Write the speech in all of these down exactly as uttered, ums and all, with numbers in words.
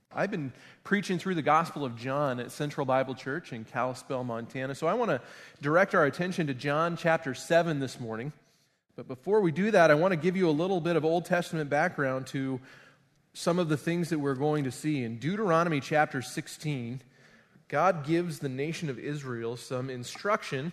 I've been preaching through the Gospel of John at Central Bible Church in Kalispell, Montana. So I want to direct our attention to John chapter seven this morning. But before we do that, I want to give you a little bit of Old Testament background to some of the things that we're going to see. In Deuteronomy chapter sixteen, God gives the nation of Israel some instruction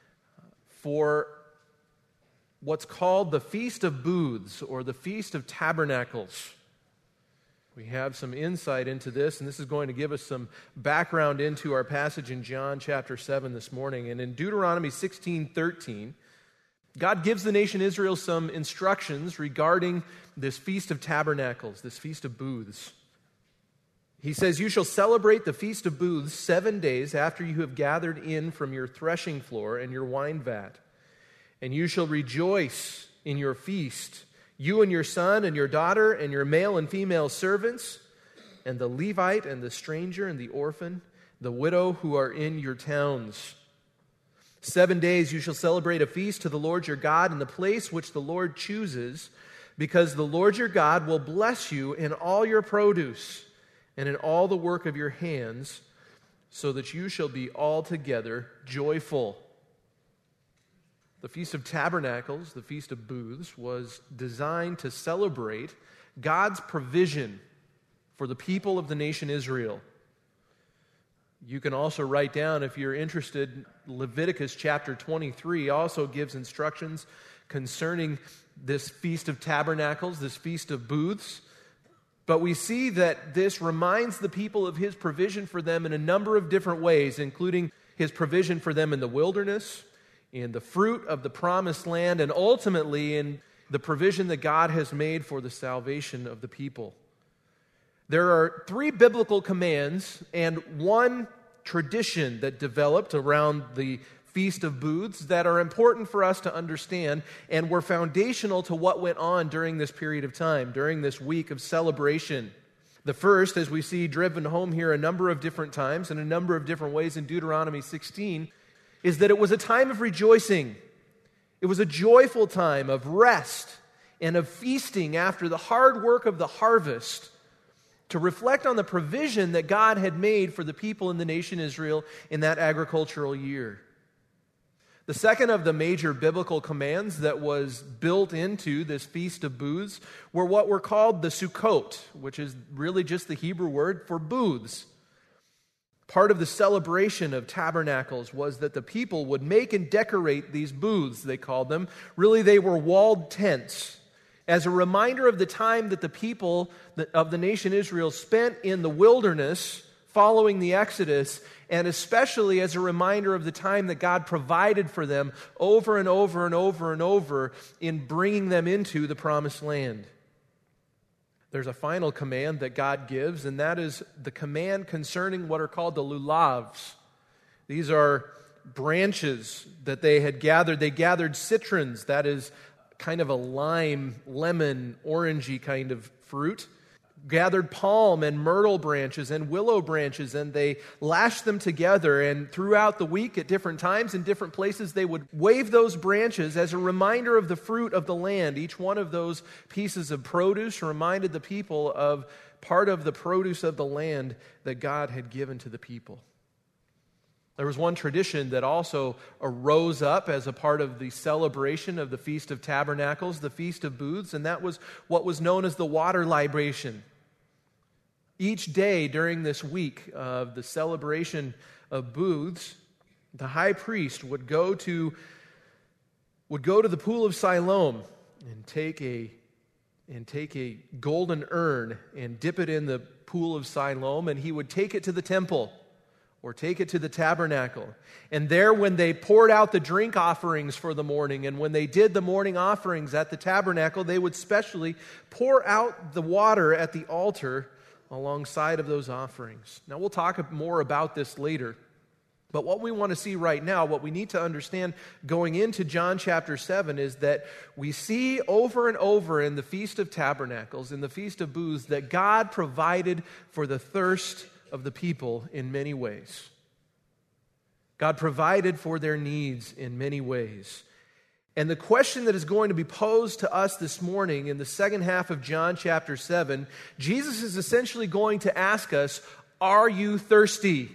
for what's called the Feast of Booths, or the Feast of Tabernacles. We have some insight into this, and this is going to give us some background into our passage in John chapter seven this morning. And in Deuteronomy sixteen thirteen, God gives the nation Israel some instructions regarding this Feast of Tabernacles, this Feast of Booths. He says, "You shall celebrate the Feast of Booths seven days after you have gathered in from your threshing floor and your wine vat. And you shall rejoice in your feast, you and your son and your daughter and your male and female servants, and the Levite and the stranger and the orphan, the widow who are in your towns. Seven days you shall celebrate a feast to the Lord your God in the place which the Lord chooses, because the Lord your God will bless you in all your produce and in all the work of your hands, so that you shall be altogether joyful." The Feast of Tabernacles, the Feast of Booths, was designed to celebrate God's provision for the people of the nation Israel. You can also write down, if you're interested, Leviticus chapter twenty-three also gives instructions concerning this Feast of Tabernacles, this Feast of Booths. But we see that this reminds the people of His provision for them in a number of different ways, including His provision for them in the wilderness, in the fruit of the promised land, and ultimately in the provision that God has made for the salvation of the people. There are three biblical commands and one tradition that developed around the Feast of Booths that are important for us to understand and were foundational to what went on during this period of time, during this week of celebration. The first, as we see driven home here a number of different times in a number of different ways in Deuteronomy sixteen, is that it was a time of rejoicing. It was a joyful time of rest and of feasting after the hard work of the harvest, to reflect on the provision that God had made for the people in the nation Israel in that agricultural year. The second of the major biblical commands that was built into this Feast of Booths were what were called the Sukkot, which is really just the Hebrew word for booths. Part of the celebration of tabernacles was that the people would make and decorate these booths, they called them. Really, they were walled tents, as a reminder of the time that the people of the nation Israel spent in the wilderness following the Exodus, and especially as a reminder of the time that God provided for them over and over and over and over in bringing them into the promised land. There's a final command that God gives, and that is the command concerning what are called the lulavs. These are branches that they had gathered. They gathered citrons, that is kind of a lime, lemon, orangey kind of fruit. Gathered palm and myrtle branches and willow branches, and they lashed them together, and throughout the week at different times in different places they would wave those branches as a reminder of the fruit of the land. Each one of those pieces of produce reminded the people of part of the produce of the land that God had given to the people. There was one tradition that also arose up as a part of the celebration of the Feast of Tabernacles, the Feast of Booths, and that was what was known as the water libation. Each day during this week of the celebration of booths, the high priest would go to would go to the pool of Siloam and take a and take a golden urn and dip it in the pool of Siloam, and he would take it to the temple or take it to the tabernacle. And there, when they poured out the drink offerings for the morning, and when they did the morning offerings at the tabernacle, they would specially pour out the water at the altar alongside of those offerings. Now, we'll talk more about this later, but what we want to see right now, what we need to understand going into John chapter seven, is that we see over and over in the Feast of Tabernacles, in the Feast of Booths, that God provided for the thirst of the people in many ways. God provided for their needs in many ways. And the question that is going to be posed to us this morning in the second half of John chapter seven, Jesus is essentially going to ask us, are you thirsty?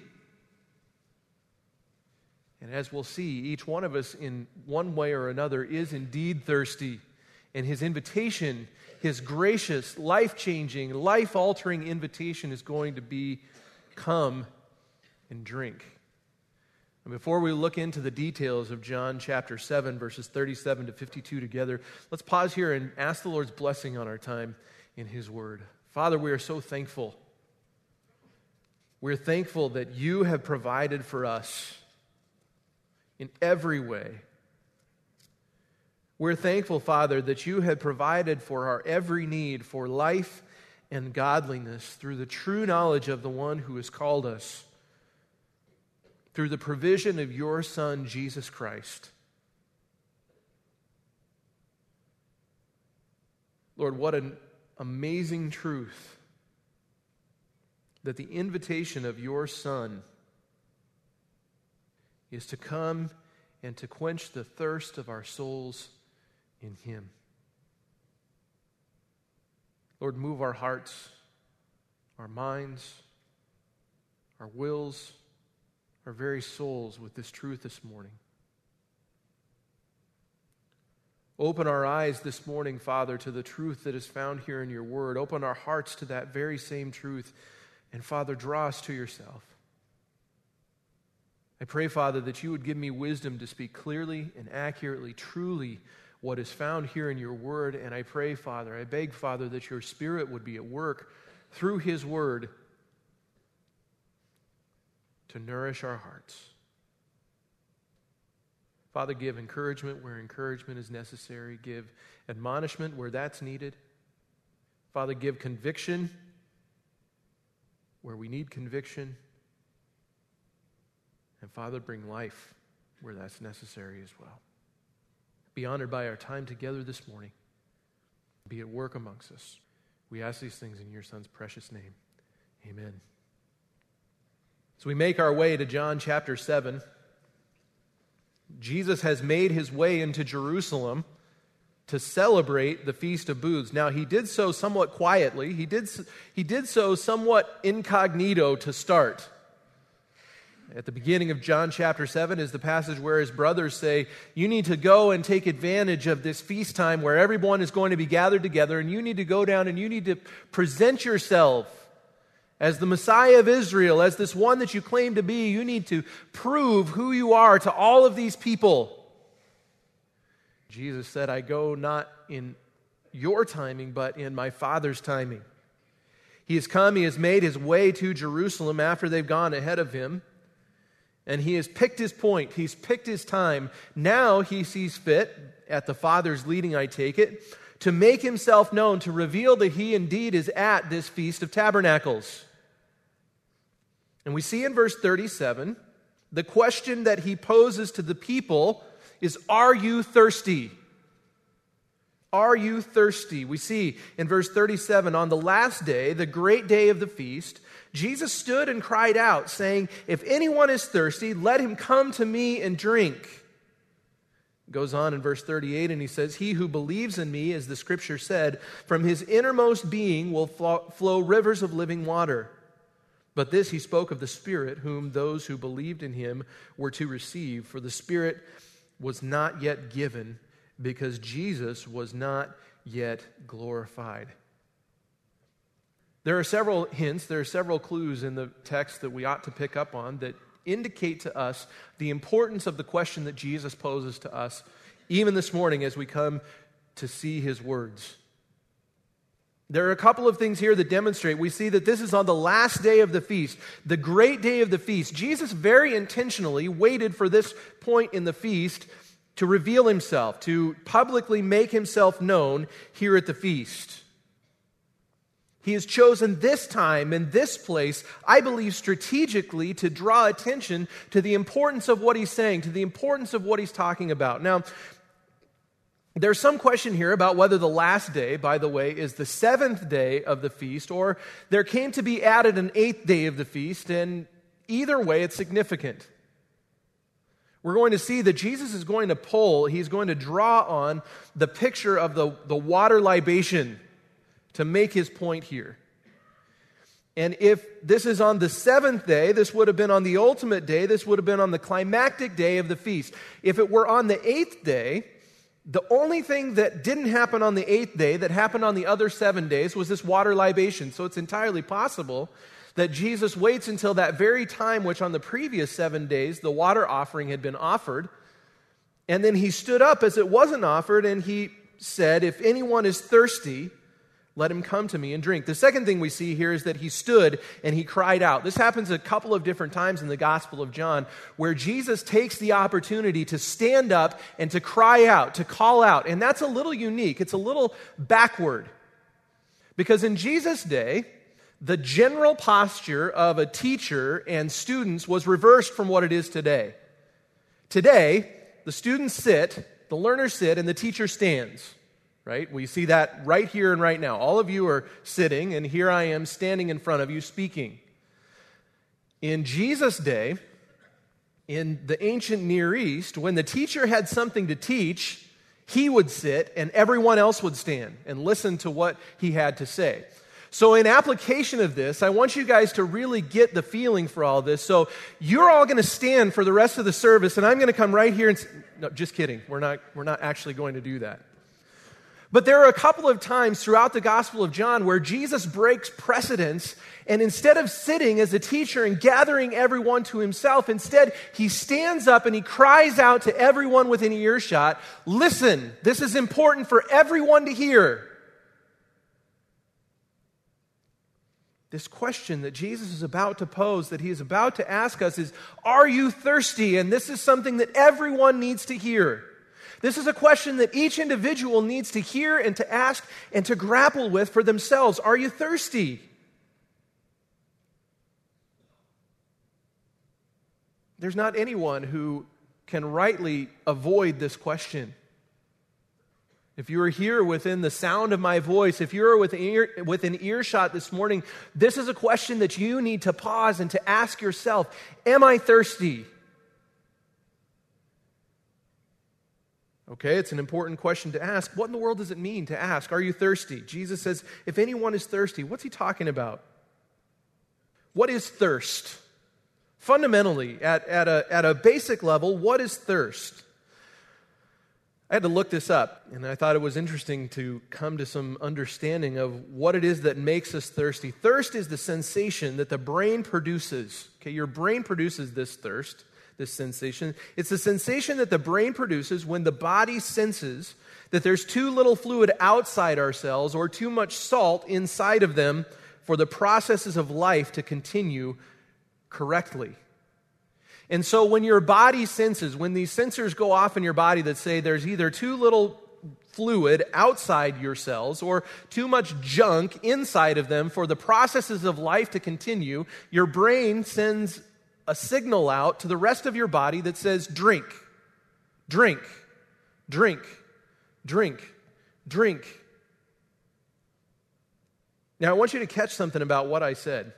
And as we'll see, each one of us in one way or another is indeed thirsty. And his invitation, his gracious, life-changing, life-altering invitation is going to be, come and drink. And before we look into the details of John chapter seven, verses thirty-seven to fifty-two together, let's pause here and ask the Lord's blessing on our time in his word. Father, we are so thankful. We're thankful that you have provided for us in every way. We're thankful, Father, that you have provided for our every need for life and godliness through the true knowledge of the one who has called us, through the provision of your Son, Jesus Christ. Lord, what an amazing truth that the invitation of your Son is to come and to quench the thirst of our souls in him. Lord, move our hearts, our minds, our wills, our very souls with this truth this morning. Open our eyes this morning, Father, to the truth that is found here in your word. Open our hearts to that very same truth. And Father, draw us to yourself. I pray, Father, that you would give me wisdom to speak clearly and accurately, truly, what is found here in your word. And I pray, Father, I beg, Father, that your Spirit would be at work through his word to nourish our hearts. Father, give encouragement where encouragement is necessary. Give admonishment where that's needed. Father, give conviction where we need conviction. And Father, bring life where that's necessary as well. Be honored by our time together this morning. Be at work amongst us. We ask these things in your Son's precious name. Amen. So we make our way to John chapter seven. Jesus has made his way into Jerusalem to celebrate the Feast of Booths. Now, he did so somewhat quietly. He did, he did so somewhat incognito to start. At the beginning of John chapter seven is the passage where his brothers say, you need to go and take advantage of this feast time where everyone is going to be gathered together, and you need to go down and you need to present yourself as the Messiah of Israel, as this one that you claim to be. You need to prove who you are to all of these people. Jesus said, I go not in your timing, but in my Father's timing. He has come, he has made his way to Jerusalem after they've gone ahead of him. And he has picked his point. He's picked his time. Now he sees fit, at the Father's leading, I take it, to make himself known, to reveal that he indeed is at this Feast of Tabernacles. And we see in verse thirty-seven, the question that he poses to the people is, are you thirsty? Are you thirsty? We see in verse thirty-seven, on the last day, the great day of the feast, Jesus stood and cried out, saying, if anyone is thirsty, let him come to me and drink. Goes on in verse thirty-eight, and he says, he who believes in me, as the scripture said, from his innermost being will flow rivers of living water. But this he spoke of the Spirit, whom those who believed in him were to receive, for the Spirit was not yet given, because Jesus was not yet glorified. There are several hints, there are several clues in the text that we ought to pick up on that indicate to us the importance of the question that Jesus poses to us, even this morning as we come to see his words. There are a couple of things here that demonstrate. We see that this is on the last day of the feast, the great day of the feast. Jesus very intentionally waited for this point in the feast to reveal himself, to publicly make himself known here at the feast. He has chosen this time and this place, I believe strategically, to draw attention to the importance of what he's saying, to the importance of what he's talking about. Now, there's some question here about whether the last day, by the way, is the seventh day of the feast, or there came to be added an eighth day of the feast, and either way, it's significant. We're going to see that Jesus is going to pull, he's going to draw on the picture of the, the water libation to make his point here. And if this is on the seventh day, this would have been on the ultimate day, this would have been on the climactic day of the feast. If it were on the eighth day, the only thing that didn't happen on the eighth day that happened on the other seven days was this water libation. So it's entirely possible that Jesus waits until that very time which on the previous seven days the water offering had been offered, and then he stood up as it wasn't offered and he said, if anyone is thirsty, let him come to me and drink. The second thing we see here is that he stood and he cried out. This happens a couple of different times in the Gospel of John, where Jesus takes the opportunity to stand up and to cry out, to call out. And that's a little unique. It's a little backward. Because in Jesus' day, the general posture of a teacher and students was reversed from what it is today. Today, the students sit, the learners sit, and the teacher stands. Right? We see that right here and right now. All of you are sitting, and here I am standing in front of you speaking. In Jesus' day, in the ancient Near East, when the teacher had something to teach, he would sit and everyone else would stand and listen to what he had to say. So in application of this, I want you guys to really get the feeling for all this. So you're all going to stand for the rest of the service, and I'm going to come right here and... No, just kidding. We're not, we're not actually going to do that. But there are a couple of times throughout the Gospel of John where Jesus breaks precedence, and instead of sitting as a teacher and gathering everyone to himself, instead he stands up and he cries out to everyone within earshot, listen, this is important for everyone to hear. This question that Jesus is about to pose, that he is about to ask us is, are you thirsty? And this is something that everyone needs to hear. This is a question that each individual needs to hear and to ask and to grapple with for themselves. Are you thirsty? There's not anyone who can rightly avoid this question. If you are here within the sound of my voice, if you're within, ear, within earshot this morning, this is a question that you need to pause and to ask yourself, am I thirsty? Okay, it's an important question to ask. What in the world does it mean to ask, are you thirsty? Jesus says, if anyone is thirsty, what's he talking about? What is thirst? Fundamentally, at, at, a, at a basic level, what is thirst? I had to look this up, and I thought it was interesting to come to some understanding of what it is that makes us thirsty. Thirst is the sensation that the brain produces. Okay, your brain produces this thirst. This sensation. It's the sensation that the brain produces when the body senses that there's too little fluid outside our cells or too much salt inside of them for the processes of life to continue correctly. And so when your body senses, when these sensors go off in your body that say there's either too little fluid outside your cells or too much junk inside of them for the processes of life to continue, your brain sends a signal out to the rest of your body that says, drink, drink, drink, drink, drink. Now, I want you to catch something about what I said.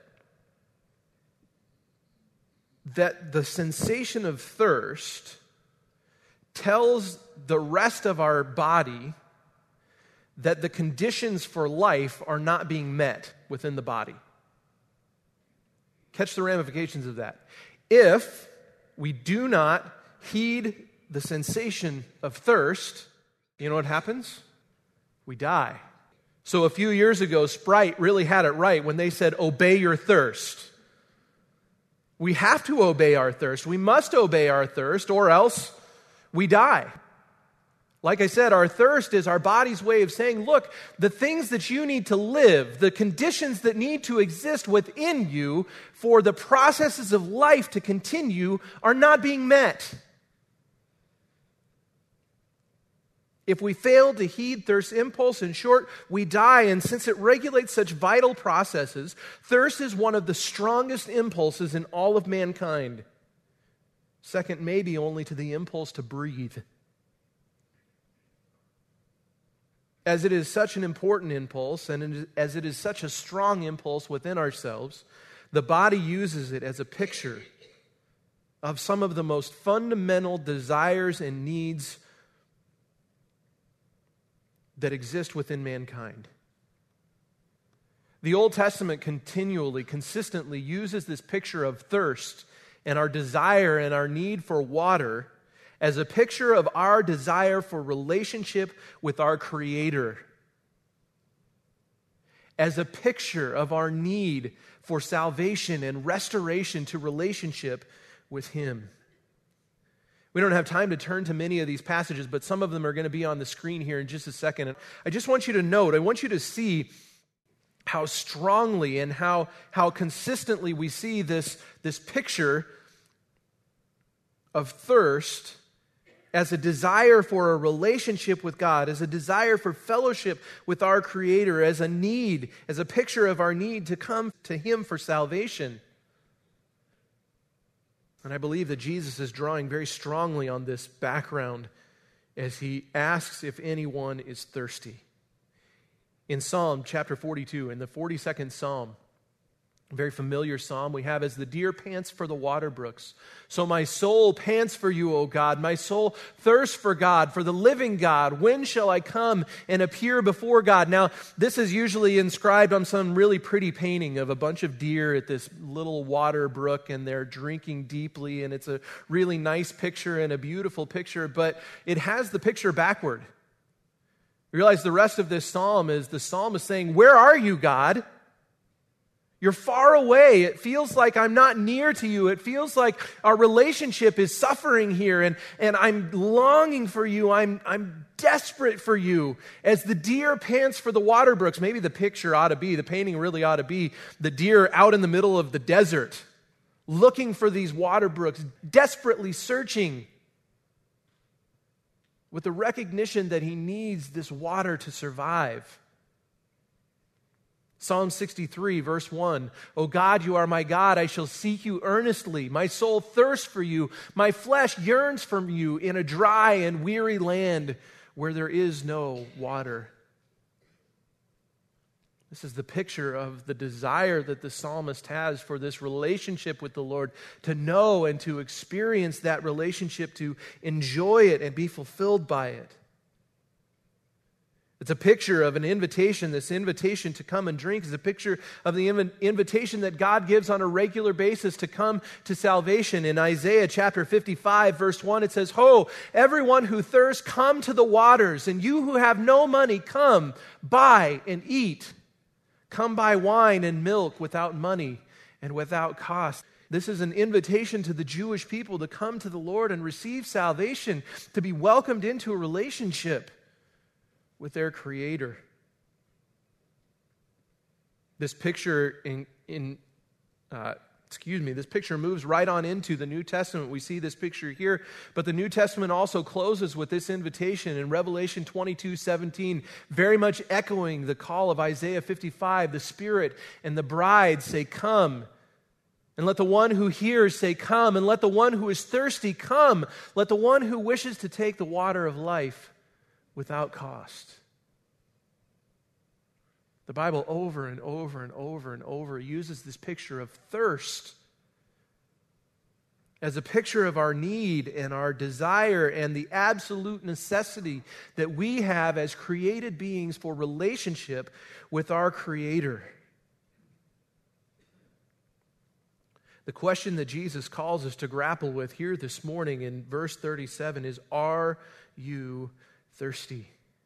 That the sensation of thirst tells the rest of our body that the conditions for life are not being met within the body. Catch the ramifications of that. If we do not heed the sensation of thirst, you know what happens? We die. So a few years ago, Sprite really had it right when they said, obey your thirst. We have to obey our thirst. We must obey our thirst, or else we die. Like I said, our thirst is our body's way of saying, look, the things that you need to live, the conditions that need to exist within you for the processes of life to continue are not being met. If we fail to heed thirst's impulse, in short, we die. And since it regulates such vital processes, thirst is one of the strongest impulses in all of mankind. Second, maybe only to the impulse to breathe. As it is such an important impulse, and as it is such a strong impulse within ourselves, the body uses it as a picture of some of the most fundamental desires and needs that exist within mankind. The Old Testament continually, consistently uses this picture of thirst and our desire and our need for water as a picture of our desire for relationship with our Creator, as a picture of our need for salvation and restoration to relationship with Him. We don't have time to turn to many of these passages, but some of them are going to be on the screen here in just a second. And I just want you to note, I want you to see how strongly and how, how consistently we see this, this picture of thirst as a desire for a relationship with God, as a desire for fellowship with our Creator, as a need, as a picture of our need to come to Him for salvation. And I believe that Jesus is drawing very strongly on this background as He asks if anyone is thirsty. In Psalm chapter forty-two, in the forty-second Psalm, a very familiar psalm we have, as the deer pants for the water brooks, so my soul pants for you, O God. My soul thirsts for God, for the living God. When shall I come and appear before God? Now, this is usually inscribed on some really pretty painting of a bunch of deer at this little water brook, and they're drinking deeply, and it's a really nice picture and a beautiful picture, but it has the picture backward. You realize the rest of this psalm is the psalmist saying, where are you, God? You're far away. It feels like I'm not near to you. It feels like our relationship is suffering here, and, and I'm longing for you. I'm, I'm desperate for you. As the deer pants for the water brooks, maybe the picture ought to be, the painting really ought to be the deer out in the middle of the desert, looking for these water brooks, desperately searching, with the recognition that he needs this water to survive. Psalm sixty-three, verse one, O God, you are my God, I shall seek you earnestly. My soul thirsts for you. My flesh yearns for you in a dry and weary land where there is no water. This is the picture of the desire that the psalmist has for this relationship with the Lord, to know and to experience that relationship, to enjoy it and be fulfilled by it. It's a picture of an invitation. This invitation to come and drink is a picture of the inv- invitation that God gives on a regular basis to come to salvation. In Isaiah chapter fifty-five, verse one, it says, Ho, everyone who thirsts, come to the waters, and you who have no money, come, buy and eat. Come buy wine and milk without money and without cost. This is an invitation to the Jewish people to come to the Lord and receive salvation, to be welcomed into a relationship with their Creator. This picture in, in uh, excuse me, this picture moves right on into the New Testament. We see this picture here, but the New Testament also closes with this invitation in Revelation twenty-two seventeen, very much echoing the call of Isaiah fifty-five. The Spirit and the bride say, Come. And let the one who hears say, Come. And let the one who is thirsty come. Let the one who wishes to take the water of life without cost. The Bible over and over and over and over uses this picture of thirst as a picture of our need and our desire and the absolute necessity that we have as created beings for relationship with our Creator. The question that Jesus calls us to grapple with here this morning in verse thirty-seven is, are you thirsty?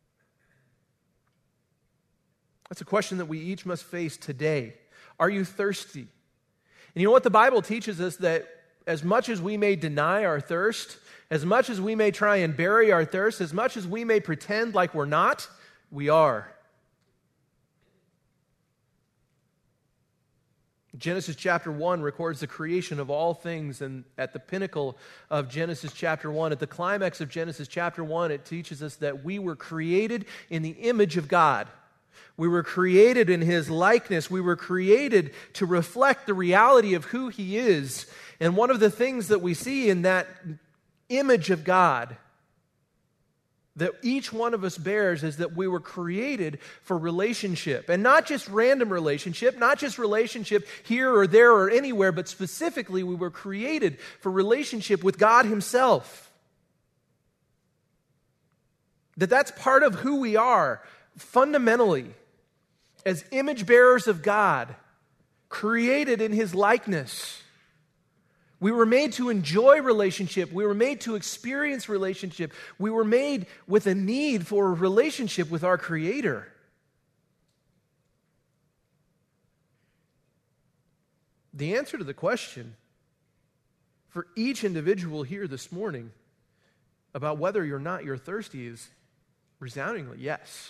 That's a question that we each must face today. Are you thirsty? And you know what? The Bible teaches us that as much as we may deny our thirst, as much as we may try and bury our thirst, as much as we may pretend like we're not, we are. Genesis chapter one records the creation of all things, and at the pinnacle of Genesis chapter one, at the climax of Genesis chapter one, it teaches us that we were created in the image of God. We were created in His likeness. We were created to reflect the reality of who He is. And one of the things that we see in that image of God that each one of us bears is that we were created for relationship. And not just random relationship, not just relationship here or there or anywhere, but specifically we were created for relationship with God Himself. That that's part of who we are, fundamentally, as image bearers of God, created in His likeness. We were made to enjoy relationship. We were made to experience relationship. We were made with a need for a relationship with our Creator. The answer to the question for each individual here this morning about whether or not you're thirsty is resoundingly yes.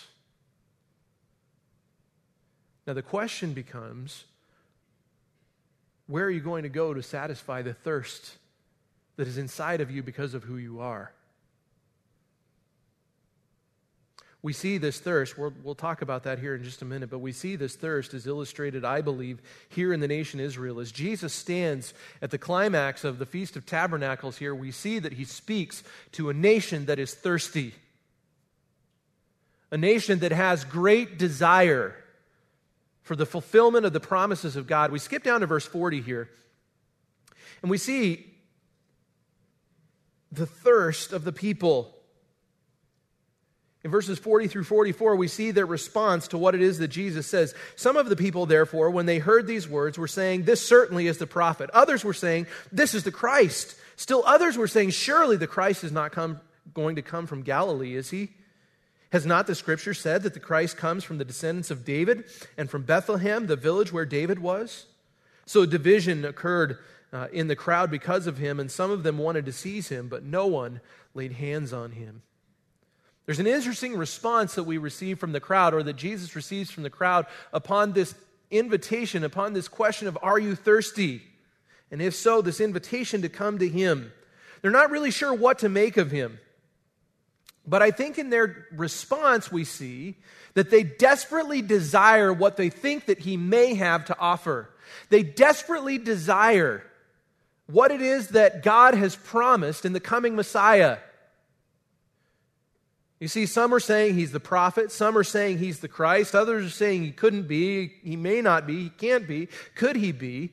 Now the question becomes, where are you going to go to satisfy the thirst that is inside of you because of who you are? We see this thirst, we'll, we'll talk about that here in just a minute, but we see this thirst is illustrated, I believe, here in the nation Israel. As Jesus stands at the climax of the Feast of Tabernacles here, we see that He speaks to a nation that is thirsty, a nation that has great desire for the fulfillment of the promises of God. We skip down to verse forty here, and we see the thirst of the people. In verses forty through forty-four, we see their response to what it is that Jesus says. Some of the people, therefore, when they heard these words, were saying, "This certainly is the prophet." Others were saying, "This is the Christ." Still others were saying, "Surely the Christ is not come, going to come from Galilee, is He? Has not the Scripture said that the Christ comes from the descendants of David and from Bethlehem, the village where David was?" So a division occurred uh, in the crowd because of Him, and some of them wanted to seize Him, but no one laid hands on Him. There's an interesting response that we receive from the crowd, or that Jesus receives from the crowd, upon this invitation, upon this question of, are you thirsty? And if so, this invitation to come to Him. They're not really sure what to make of Him. But I think in their response we see that they desperately desire what they think that He may have to offer. They desperately desire what it is that God has promised in the coming Messiah. You see, some are saying He's the prophet, some are saying He's the Christ, others are saying He couldn't be, He may not be, He can't be, could He be?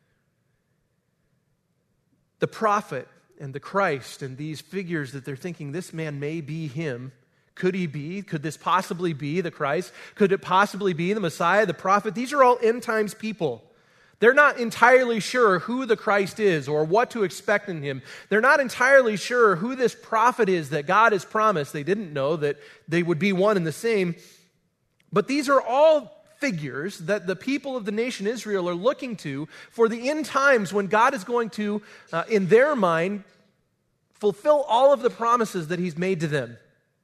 The prophet and the Christ and these figures that they're thinking, this man may be Him. Could He be? Could this possibly be the Christ? Could it possibly be the Messiah, the prophet? These are all end times people. They're not entirely sure who the Christ is or what to expect in Him. They're not entirely sure who this prophet is that God has promised. They didn't know that they would be one and the same. But these are all figures that the people of the nation Israel are looking to for the end times when God is going to, uh, in their mind, fulfill all of the promises that He's made to them.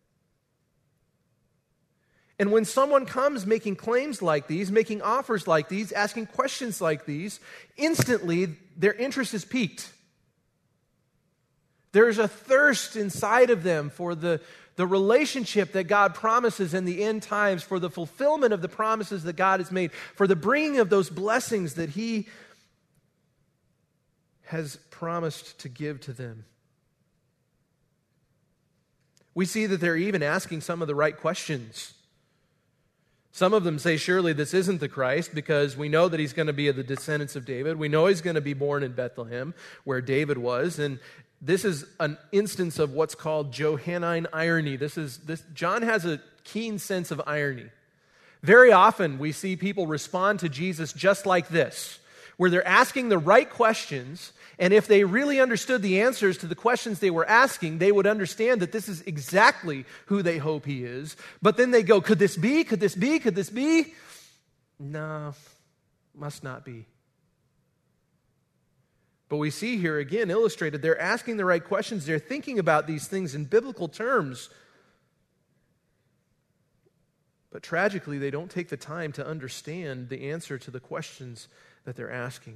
And when someone comes making claims like these, making offers like these, asking questions like these, instantly their interest is piqued. There's a thirst inside of them for the The relationship that God promises in the end times, for the fulfillment of the promises that God has made, for the bringing of those blessings that He has promised to give to them. We see that they're even asking some of the right questions. Some of them say, surely this isn't the Christ, because we know that He's going to be of the descendants of David. We know He's going to be born in Bethlehem, where David was, and this is an instance of what's called Johannine irony. This is this John has a keen sense of irony. Very often we see people respond to Jesus just like this, where they're asking the right questions, and if they really understood the answers to the questions they were asking, they would understand that this is exactly who they hope He is. But then they go, could this be? Could this be? Could this be? No, must not be. But we see here again illustrated, they're asking the right questions. They're thinking about these things in biblical terms. But tragically, they don't take the time to understand the answer to the questions that they're asking.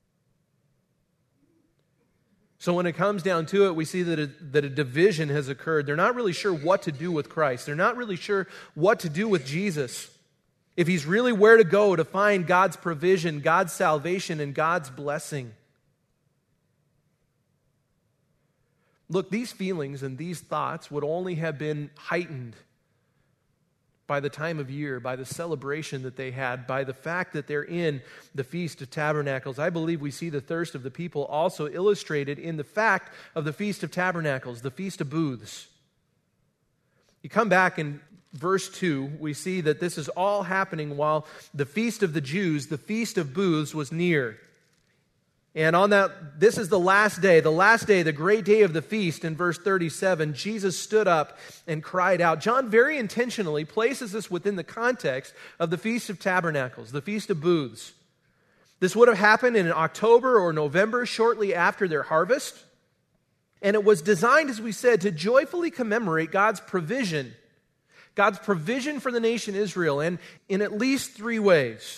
So when it comes down to it, we see that a, that a division has occurred. They're not really sure what to do with Christ. They're not really sure what to do with Jesus. If He's really where to go to find God's provision, God's salvation, and God's blessing. Look, these feelings and these thoughts would only have been heightened by the time of year, by the celebration that they had, by the fact that they're in the Feast of Tabernacles. I believe we see the thirst of the people also illustrated in the fact of the Feast of Tabernacles, the Feast of Booths. You come back in verse two, we see that this is all happening while the Feast of the Jews, the Feast of Booths, was near. And on that, this is the last day, the last day, the great day of the feast, in verse thirty-seven, Jesus stood up and cried out. John very intentionally places this within the context of the Feast of Tabernacles, the Feast of Booths. This would have happened in October or November, shortly after their harvest. And it was designed, as we said, to joyfully commemorate God's provision, God's provision for the nation Israel, and in at least three ways.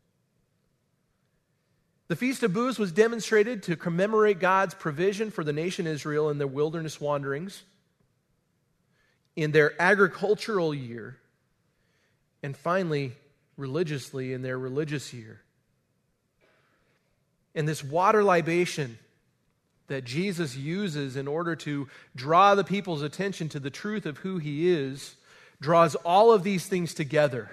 The Feast of Booths was demonstrated to commemorate God's provision for the nation Israel in their wilderness wanderings, in their agricultural year, and finally, religiously, in their religious year. And this water libation that Jesus uses in order to draw the people's attention to the truth of who He is draws all of these things together.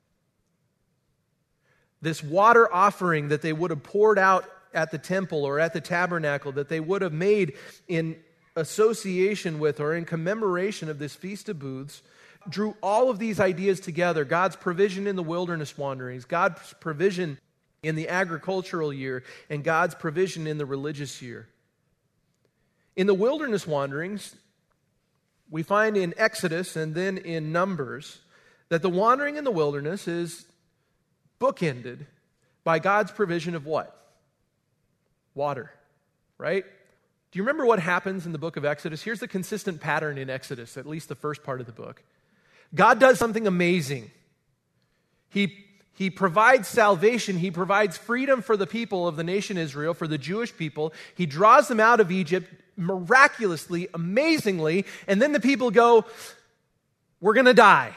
This water offering that they would have poured out at the temple or at the tabernacle, that they would have made in association with or in commemoration of this Feast of Booths, drew all of these ideas together. God's provision in the wilderness wanderings, God's provision in the agricultural year, and God's provision in the religious year. In the wilderness wanderings, we find in Exodus and then in Numbers that the wandering in the wilderness is bookended by God's provision of what? Water, right? Do you remember what happens in the book of Exodus? Here's the consistent pattern in Exodus, at least the first part of the book. God does something amazing. He, he provides salvation. He provides freedom for the people of the nation Israel, for the Jewish people. He draws them out of Egypt miraculously, amazingly, and then the people go, we're going to die.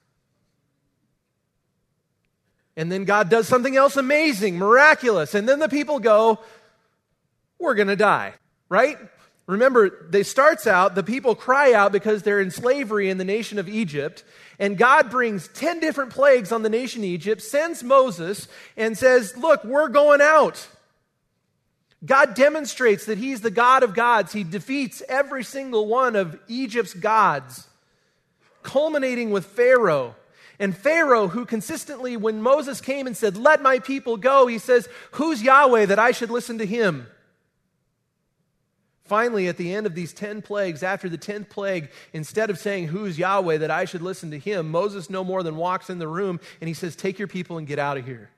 And then God does something else amazing, miraculous. And then the people go, we're going to die, right? Remember, they starts out, the people cry out because they're in slavery in the nation of Egypt. And God brings ten different plagues on the nation Egypt, sends Moses and says, look, we're going out. God demonstrates that He's the God of gods. He defeats every single one of Egypt's gods, culminating with Pharaoh. And Pharaoh, who consistently, when Moses came and said, let my people go, he says, who's Yahweh that I should listen to him? Finally, at the end of these ten plagues, after the tenth plague, instead of saying, who's Yahweh that I should listen to him, Moses no more than walks in the room and he says, take your people and get out of here.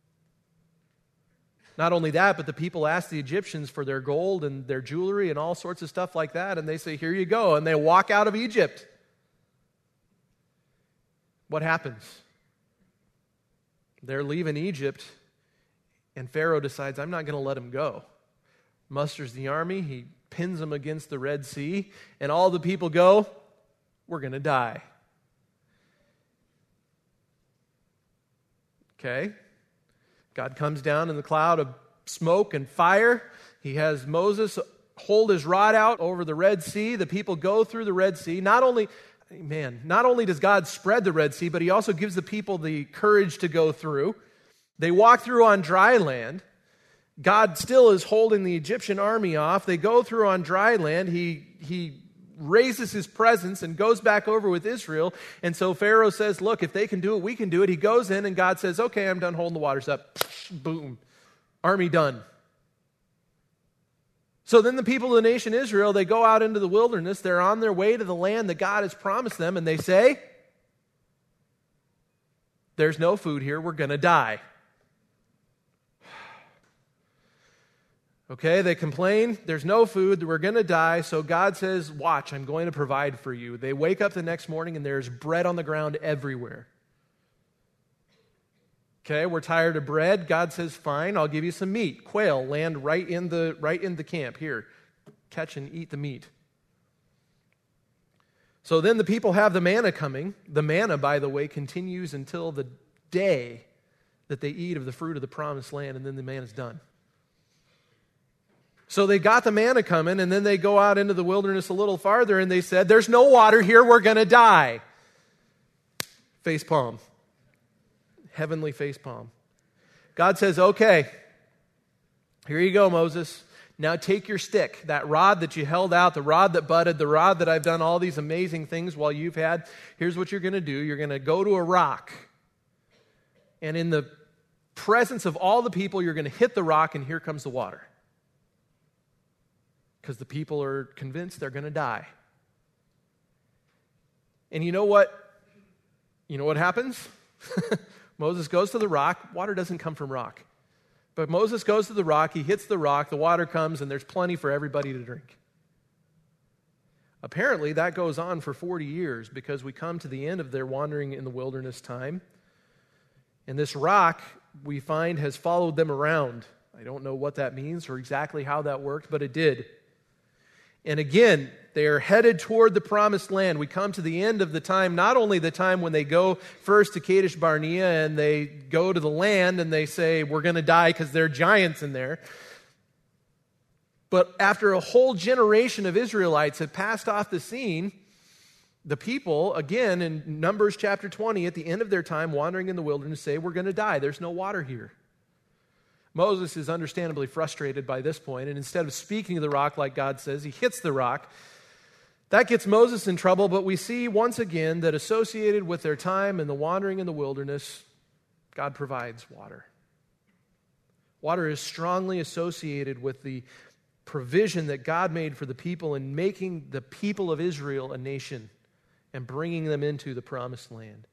Not only that, but the people ask the Egyptians for their gold and their jewelry and all sorts of stuff like that, and they say, here you go, and they walk out of Egypt. What happens? They're leaving Egypt, and Pharaoh decides, I'm not going to let them go. Musters the army, he pins them against the Red Sea, and all the people go, we're going to die. Okay? God comes down in the cloud of smoke and fire. He has Moses hold his rod out over the Red Sea. The people go through the Red Sea. Not only... Man, not only does God spread the Red Sea, but He also gives the people the courage to go through. They walk through on dry land. God still is holding the Egyptian army off. They go through on dry land. He, he raises His presence and goes back over with Israel. And so Pharaoh says, look, if they can do it, we can do it. He goes in and God says, okay, I'm done holding the waters up. Boom. Army done. So then the people of the nation Israel, they go out into the wilderness. They're on their way to the land that God has promised them. And they say, there's no food here. We're going to die. Okay, they complain. There's no food. We're going to die. So God says, watch, I'm going to provide for you. They wake up the next morning and there's bread on the ground everywhere. Okay, we're tired of bread. God says, fine, I'll give you some meat. Quail land right in the right in the camp. Here, catch and eat the meat. So then the people have the manna coming. The manna, by the way, continues until the day that they eat of the fruit of the promised land, and then the manna is done. So they got the manna coming, and then they go out into the wilderness a little farther, and they said, there's no water here, we're going to die. Face palm. Heavenly face palm. God says, okay, here you go, Moses. Now take your stick, that rod that you held out, the rod that budded, the rod that I've done all these amazing things while you've had. Here's what you're going to do. You're going to go to a rock, and in the presence of all the people, you're going to hit the rock, and here comes the water. Because the people are convinced they're going to die. And you know what? You know what happens? Moses goes to the rock. Water doesn't come from rock. But Moses goes to the rock. He hits the rock. The water comes, and there's plenty for everybody to drink. Apparently, that goes on for forty years because we come to the end of their wandering in the wilderness time. And this rock, we find, has followed them around. I don't know what that means or exactly how that worked, but it did. And again, they are headed toward the promised land. We come to the end of the time, not only the time when they go first to Kadesh Barnea and they go to the land and they say, we're going to die because there are giants in there. But after a whole generation of Israelites had passed off the scene, the people, again, in Numbers chapter twenty, at the end of their time wandering in the wilderness, say, we're going to die. There's no water here. Moses is understandably frustrated by this point, and instead of speaking to the rock like God says, he hits the rock. That gets Moses in trouble, but we see once again that associated with their time and the wandering in the wilderness, God provides water. Water is strongly associated with the provision that God made for the people in making the people of Israel a nation and bringing them into the promised land.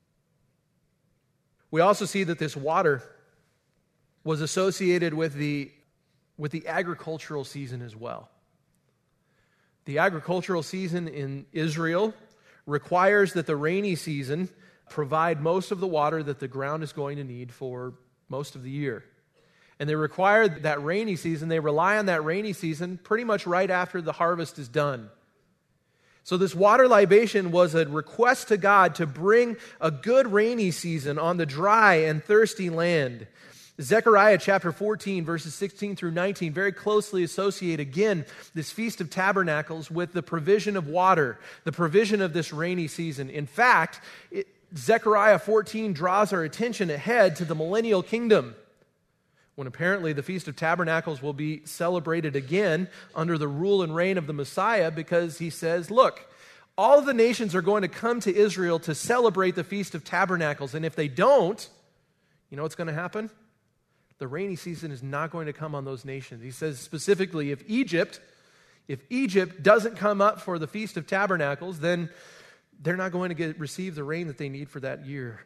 We also see that this water was associated with the, with the agricultural season as well. The agricultural season in Israel requires that the rainy season provide most of the water that the ground is going to need for most of the year. And they require that rainy season, they rely on that rainy season pretty much right after the harvest is done. So this water libation was a request to God to bring a good rainy season on the dry and thirsty land. Zechariah chapter fourteen, verses sixteen through nineteen, very closely associate again this Feast of Tabernacles with the provision of water, the provision of this rainy season. In fact, it, Zechariah fourteen draws our attention ahead to the millennial kingdom, when apparently the Feast of Tabernacles will be celebrated again under the rule and reign of the Messiah, because he says, look, all of the nations are going to come to Israel to celebrate the Feast of Tabernacles, and if they don't, you know what's going to happen? The rainy season is not going to come on those nations. He says specifically, if Egypt, if Egypt doesn't come up for the Feast of Tabernacles, then they're not going to get receive the rain that they need for that year.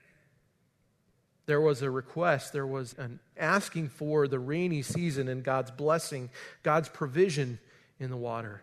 There was a request, there was an asking for the rainy season and God's blessing, God's provision in the water.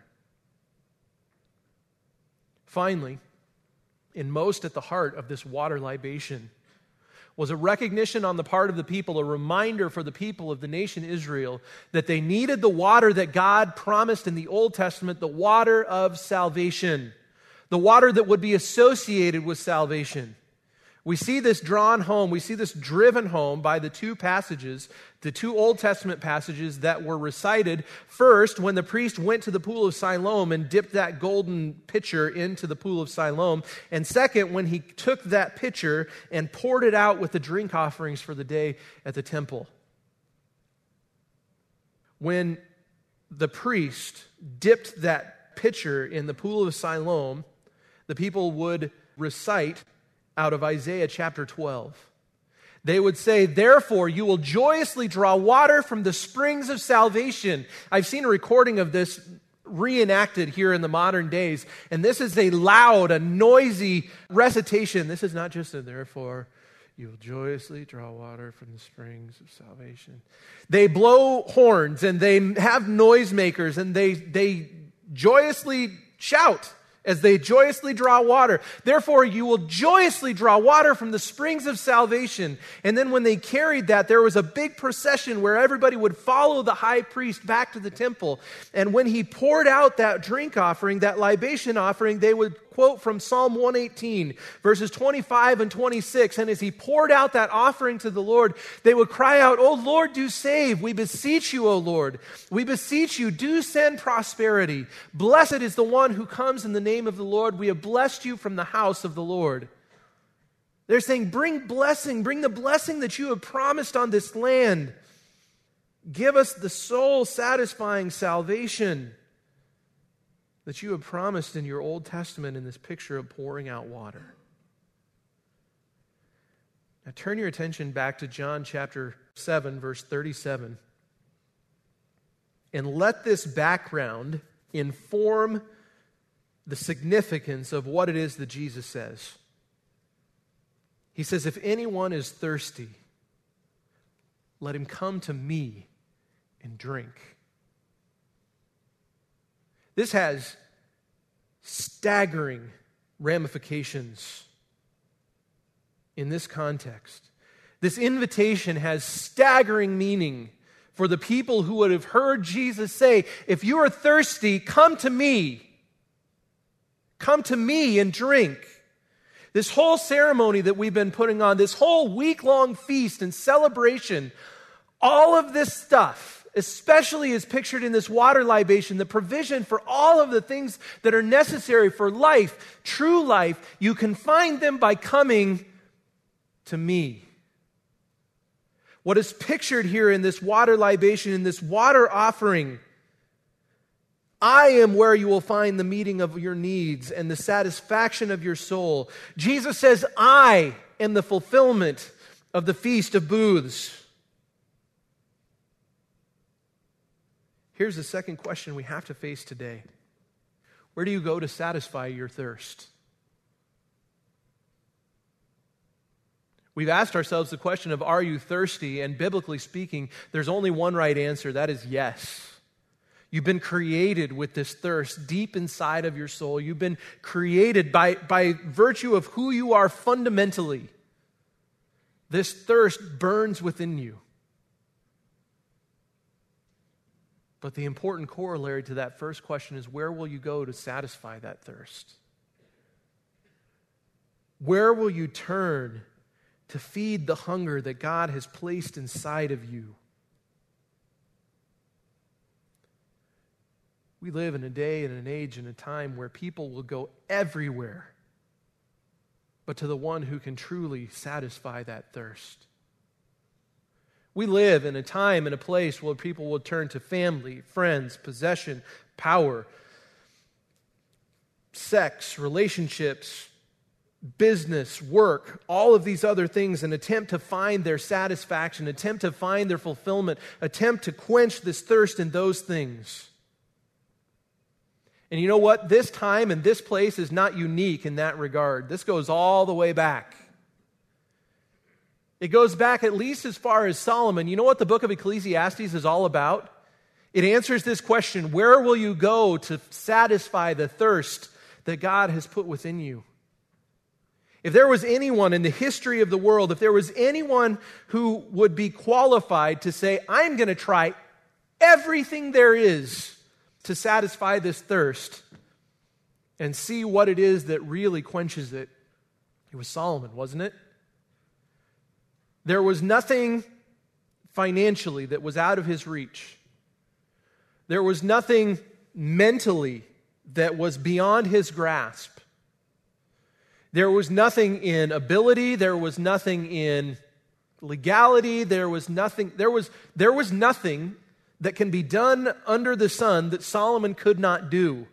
Finally, and most at the heart of this water libation, was a recognition on the part of the people, a reminder for the people of the nation Israel that they needed the water that God promised in the Old Testament, the water of salvation, the water that would be associated with salvation. We see this drawn home, we see this driven home by the two passages, the two Old Testament passages that were recited first when the priest went to the pool of Siloam and dipped that golden pitcher into the pool of Siloam, and second when he took that pitcher and poured it out with the drink offerings for the day at the temple. When the priest dipped that pitcher in the pool of Siloam, the people would recite out of Isaiah chapter twelve. They would say, therefore, you will joyously draw water from the springs of salvation. I've seen a recording of this reenacted here in the modern days, and this is a loud, a noisy recitation. This is not just a therefore, you will joyously draw water from the springs of salvation. They blow horns, and they have noisemakers, and they, they joyously shout as they joyously draw water. Therefore, you will joyously draw water from the springs of salvation. And then when they carried that, there was a big procession where everybody would follow the high priest back to the temple. And when he poured out that drink offering, that libation offering, they would quote from Psalm one eighteen, verses twenty-five and twenty-six. And as he poured out that offering to the Lord, they would cry out, "O Lord, do save. We beseech you, O Lord. We beseech you, do send prosperity. Blessed is the one who comes in the name of the Lord. We have blessed you from the house of the Lord." They're saying, bring blessing, bring the blessing that you have promised on this land. Give us the soul-satisfying salvation that you have promised in your Old Testament in this picture of pouring out water. Now turn your attention back to John chapter seven, verse thirty-seven. And let this background inform the significance of what it is that Jesus says. He says, "If anyone is thirsty, let him come to me and drink." This has staggering ramifications in this context. This invitation has staggering meaning for the people who would have heard Jesus say, "If you are thirsty, come to me. Come to me and drink." This whole ceremony that we've been putting on, this whole week-long feast and celebration, all of this stuff, especially as pictured in this water libation, the provision for all of the things that are necessary for life, true life, you can find them by coming to me. What is pictured here in this water libation, in this water offering, I am where you will find the meeting of your needs and the satisfaction of your soul. Jesus says, I am the fulfillment of the Feast of Booths. Here's the second question we have to face today. Where do you go to satisfy your thirst? We've asked ourselves the question of, are you thirsty? And biblically speaking, there's only one right answer. That is yes. You've been created with this thirst deep inside of your soul. You've been created by, by virtue of who you are fundamentally. This thirst burns within you. But the important corollary to that first question is, where will you go to satisfy that thirst? Where will you turn to feed the hunger that God has placed inside of you? We live in a day and an age and a time where people will go everywhere but to the one who can truly satisfy that thirst. We live in a time and a place where people will turn to family, friends, possession, power, sex, relationships, business, work, all of these other things, and attempt to find their satisfaction, attempt to find their fulfillment, attempt to quench this thirst in those things. And you know what? This time and this place is not unique in that regard. This goes all the way back. It goes back at least as far as Solomon. You know what the book of Ecclesiastes is all about? It answers this question: where will you go to satisfy the thirst that God has put within you? If there was anyone in the history of the world, if there was anyone who would be qualified to say, I'm going to try everything there is to satisfy this thirst and see what it is that really quenches it, it was Solomon, wasn't it? There was nothing financially that was out of his reach. There was nothing mentally that was beyond his grasp. There was nothing in ability, there was nothing in legality, there was nothing, there was, there was nothing that can be done under the sun that Solomon could not do.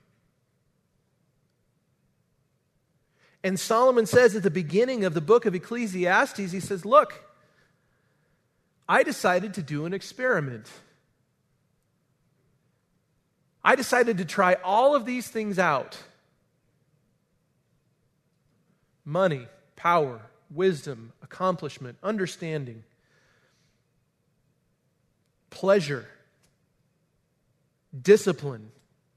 And Solomon says at the beginning of the book of Ecclesiastes, he says, look, I decided to do an experiment. I decided to try all of these things out. Money, power, wisdom, accomplishment, understanding, pleasure, discipline.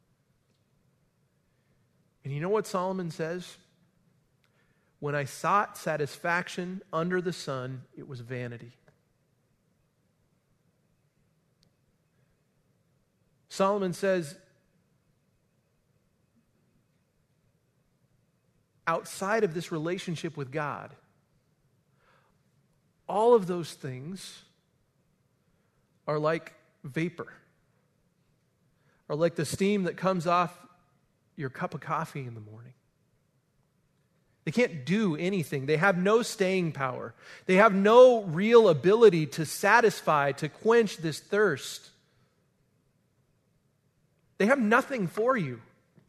And you know what Solomon says? When I sought satisfaction under the sun, it was vanity. Solomon says, outside of this relationship with God, all of those things are like vapor, are like the steam that comes off your cup of coffee in the morning. They can't do anything. They have no staying power. They have no real ability to satisfy, to quench this thirst. They have nothing for you.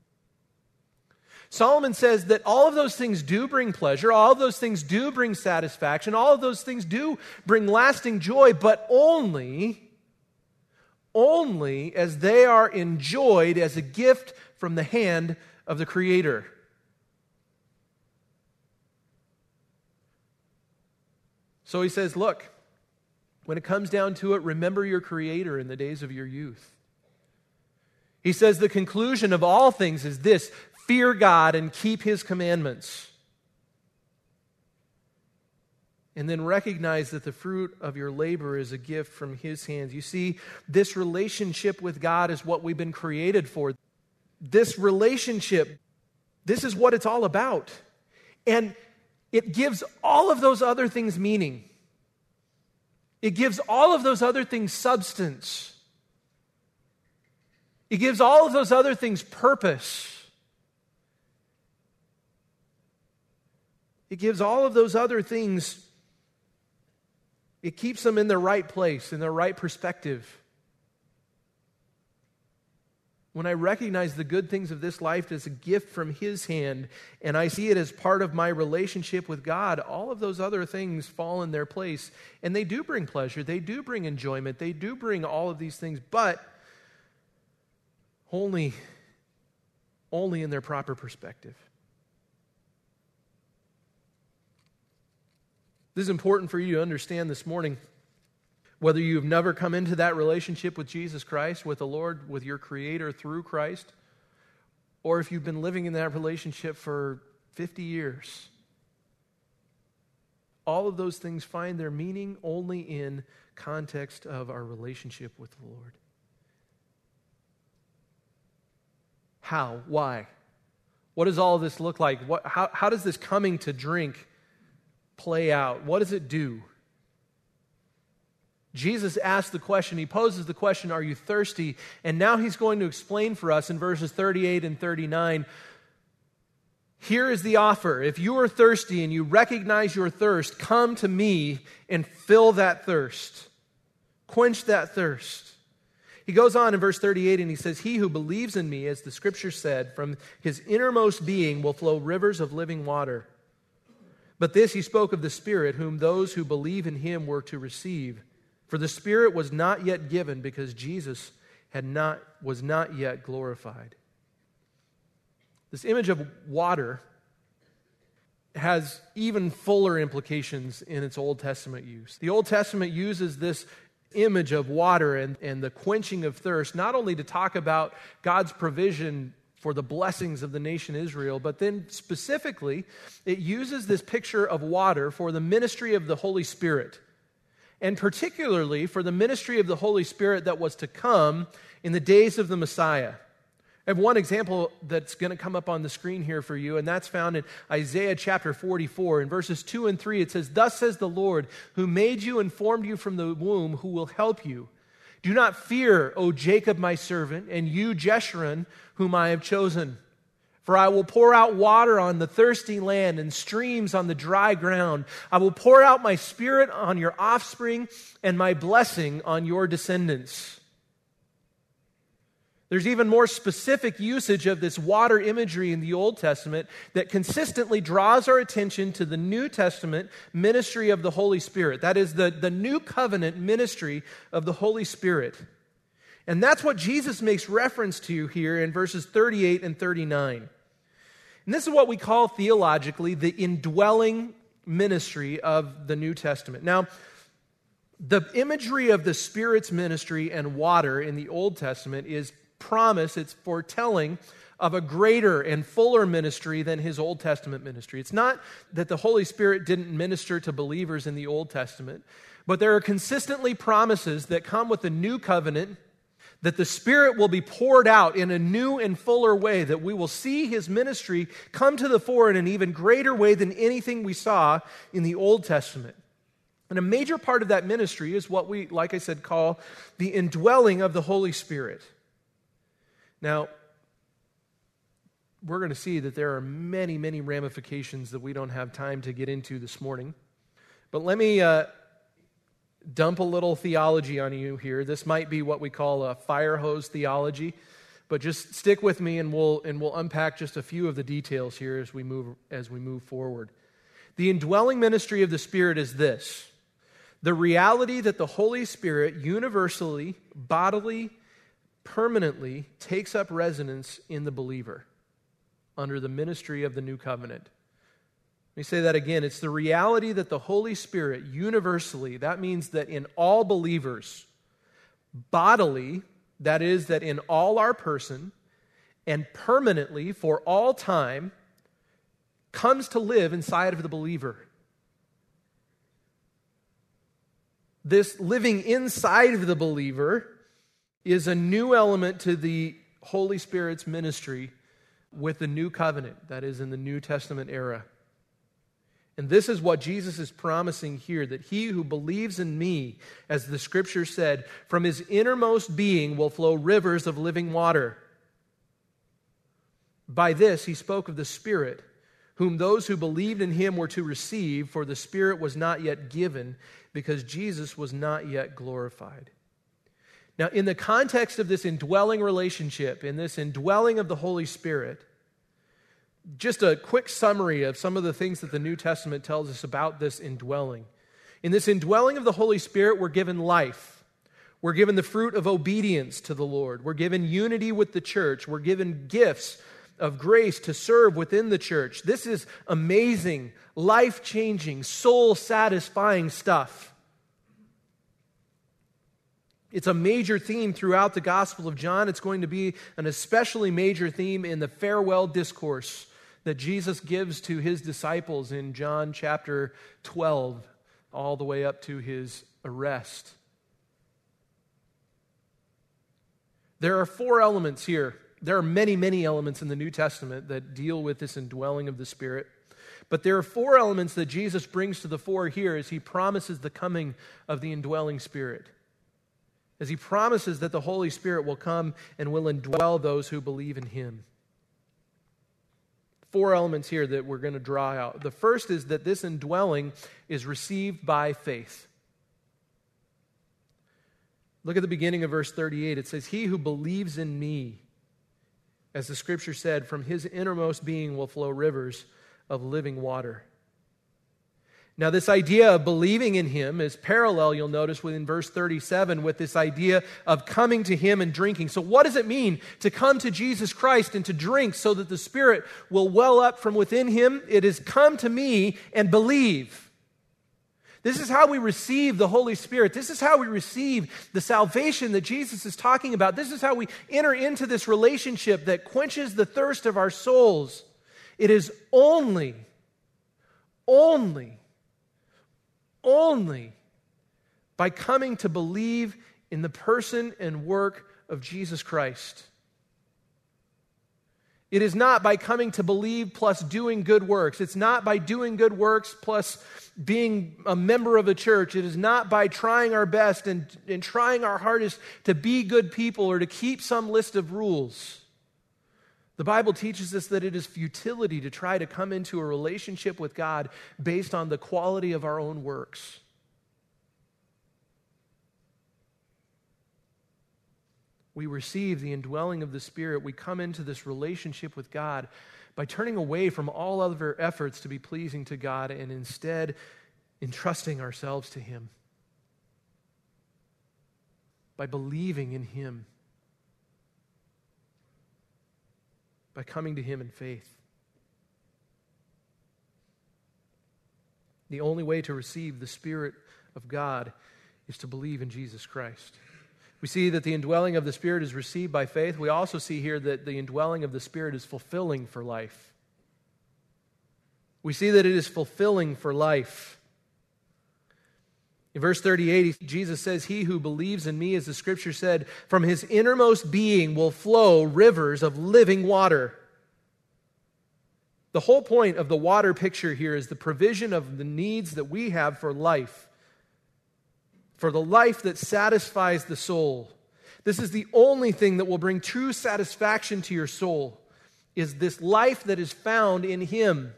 Solomon says that all of those things do bring pleasure, all of those things do bring satisfaction, all of those things do bring lasting joy, but only, only as they are enjoyed as a gift from the hand of the Creator. So he says, look, when it comes down to it, remember your Creator in the days of your youth. He says the conclusion of all things is this: fear God and keep His commandments. And then recognize that the fruit of your labor is a gift from His hands. You see, this relationship with God is what we've been created for. This relationship, this is what it's all about. And it gives all of those other things meaning. It gives all of those other things substance. It gives all of those other things purpose. It gives all of those other things, it keeps them in their right place, in their right perspective. When I recognize the good things of this life as a gift from His hand, and I see it as part of my relationship with God, all of those other things fall in their place. And they do bring pleasure, they do bring enjoyment, they do bring all of these things, but only, only in their proper perspective. This is important for you to understand this morning. Whether you've never come into that relationship with Jesus Christ, with the Lord, with your Creator through Christ, or if you've been living in that relationship for fifty years, all of those things find their meaning only in context of our relationship with the Lord. How? Why? What does all of this look like? What, how, how does this coming to drink play out? What does it do? Jesus asks the question, He poses the question, are you thirsty? And now He's going to explain for us in verses thirty-eight and thirty-nine, here is the offer. If you are thirsty and you recognize your thirst, come to me and fill that thirst. Quench that thirst. He goes on in verse thirty-eight and he says, he who believes in me, as the Scripture said, from his innermost being will flow rivers of living water. But this He spoke of the Spirit, whom those who believe in Him were to receive. For the Spirit was not yet given because Jesus had not, was not yet glorified. This image of water has even fuller implications in its Old Testament use. The Old Testament uses this image of water and, and the quenching of thirst not only to talk about God's provision for the blessings of the nation Israel, but then specifically it uses this picture of water for the ministry of the Holy Spirit. And particularly for the ministry of the Holy Spirit that was to come in the days of the Messiah. I have one example that's going to come up on the screen here for you, and that's found in Isaiah chapter forty-four. In verses two and three, it says, thus says the Lord, who made you and formed you from the womb, who will help you. Do not fear, O Jacob my servant, and you, Jeshurun, whom I have chosen. For I will pour out water on the thirsty land and streams on the dry ground. I will pour out my Spirit on your offspring and my blessing on your descendants. There's even more specific usage of this water imagery in the Old Testament that consistently draws our attention to the New Testament ministry of the Holy Spirit. That is the, the new covenant ministry of the Holy Spirit. And that's what Jesus makes reference to here in verses thirty-eight and thirty-nine. And this is what we call theologically the indwelling ministry of the New Testament. Now, the imagery of the Spirit's ministry and water in the Old Testament is promise, it's foretelling of a greater and fuller ministry than His Old Testament ministry. It's not that the Holy Spirit didn't minister to believers in the Old Testament, but there are consistently promises that come with the new covenant that the Spirit will be poured out in a new and fuller way, that we will see His ministry come to the fore in an even greater way than anything we saw in the Old Testament. And a major part of that ministry is what we, like I said, call the indwelling of the Holy Spirit. Now, we're going to see that there are many, many ramifications that we don't have time to get into this morning. But let me uh, dump a little theology on you here. This might be what we call a fire hose theology, but just stick with me and we'll and we'll unpack just a few of the details here as we move as we move forward. The indwelling ministry of the Spirit is this: the reality that the Holy Spirit universally, bodily, permanently takes up residence in the believer under the ministry of the new covenant. Let me say that again. It's the reality that the Holy Spirit universally, that means that in all believers, bodily, that is, that in all our person, and permanently, for all time, comes to live inside of the believer. This living inside of the believer is a new element to the Holy Spirit's ministry with the new covenant, that is, in the New Testament era. And this is what Jesus is promising here, that he who believes in me, as the Scripture said, from his innermost being will flow rivers of living water. By this he spoke of the Spirit, whom those who believed in him were to receive, for the Spirit was not yet given, because Jesus was not yet glorified. Now, in the context of this indwelling relationship, in this indwelling of the Holy Spirit, just a quick summary of some of the things that the New Testament tells us about this indwelling. In this indwelling of the Holy Spirit, we're given life. We're given the fruit of obedience to the Lord. We're given unity with the church. We're given gifts of grace to serve within the church. This is amazing, life-changing, soul-satisfying stuff. It's a major theme throughout the Gospel of John. It's going to be an especially major theme in the farewell discourse that Jesus gives to his disciples in John chapter twelve, all the way up to his arrest. There are four elements here. There are many, many elements in the New Testament that deal with this indwelling of the Spirit. But there are four elements that Jesus brings to the fore here as he promises the coming of the indwelling Spirit. As he promises that the Holy Spirit will come and will indwell those who believe in him. Four elements here that we're going to draw out. The first is that this indwelling is received by faith. Look at the beginning of verse thirty-eight. It says, "He who believes in me," as the Scripture said, "from his innermost being will flow rivers of living water." Now, this idea of believing in him is parallel, you'll notice, within verse thirty-seven with this idea of coming to him and drinking. So what does it mean to come to Jesus Christ and to drink so that the Spirit will well up from within him? It is come to me and believe. This is how we receive the Holy Spirit. This is how we receive the salvation that Jesus is talking about. This is how we enter into this relationship that quenches the thirst of our souls. It is only, only, only by coming to believe in the person and work of Jesus Christ. It is not by coming to believe plus doing good works. It's not by doing good works plus being a member of a church. It is not by trying our best and, and trying our hardest to be good people or to keep some list of rules. The Bible teaches us that it is futility to try to come into a relationship with God based on the quality of our own works. We receive the indwelling of the Spirit. We come into this relationship with God by turning away from all other efforts to be pleasing to God and instead entrusting ourselves to Him. By believing in Him. By coming to Him in faith. The only way to receive the Spirit of God is to believe in Jesus Christ. We see that the indwelling of the Spirit is received by faith. We also see here that the indwelling of the Spirit is fulfilling for life. We see that it is fulfilling for life. In verse thirty-eight, Jesus says, "He who believes in me," as the scripture said, "from his innermost being will flow rivers of living water." The whole point of the water picture here is the provision of the needs that we have for life, for the life that satisfies the soul. This is the only thing that will bring true satisfaction to your soul, is this life that is found in Him.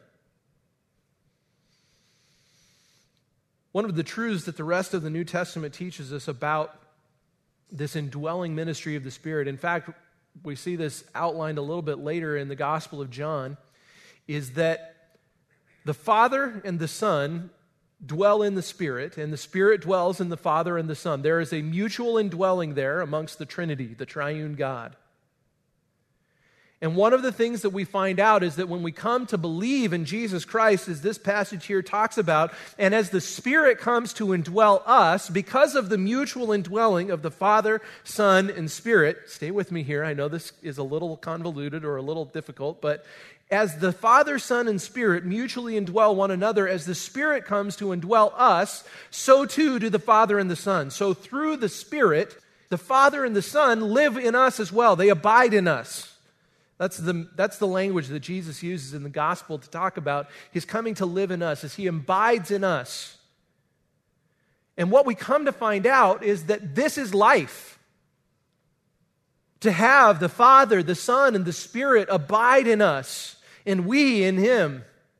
One of the truths that the rest of the New Testament teaches us about this indwelling ministry of the Spirit, in fact, we see this outlined a little bit later in the Gospel of John, is that the Father and the Son dwell in the Spirit, and the Spirit dwells in the Father and the Son. There is a mutual indwelling there amongst the Trinity, the triune God. And one of the things that we find out is that when we come to believe in Jesus Christ, as this passage here talks about, and as the Spirit comes to indwell us, because of the mutual indwelling of the Father, Son, and Spirit, stay with me here, I know this is a little convoluted or a little difficult, but as the Father, Son, and Spirit mutually indwell one another, as the Spirit comes to indwell us, so too do the Father and the Son. So through the Spirit, the Father and the Son live in us as well. They abide in us. That's the, that's the language that Jesus uses in the gospel to talk about His coming to live in us, as He abides in us. And what we come to find out is that this is life. To have the Father, the Son, and the Spirit abide in us, and we in Him.